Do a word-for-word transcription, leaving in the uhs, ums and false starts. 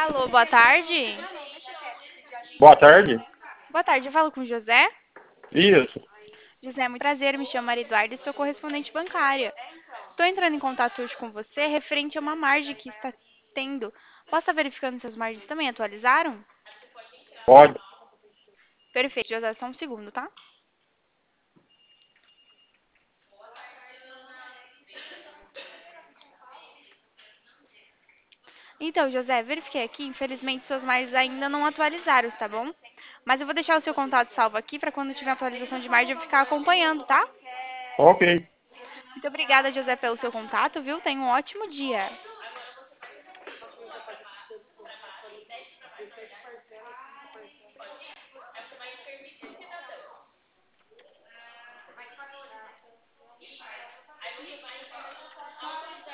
Alô, boa tarde. Boa tarde. Boa tarde, eu falo com o José. Isso, José, muito prazer, me chamo Maria Eduarda e sou correspondente bancária. Estou entrando em contato hoje com você referente a uma margem que está tendo. Posso estar verificando se as margens também atualizaram? pode. Perfeito, José, só um segundo, tá? Então, José, verifiquei aqui, infelizmente suas margens ainda não atualizaram, tá bom? Mas eu vou deixar o seu contato salvo aqui para quando tiver atualização de margem eu ficar acompanhando, tá? Ok. Muito obrigada, José, pelo seu contato, viu? Tenha um ótimo dia.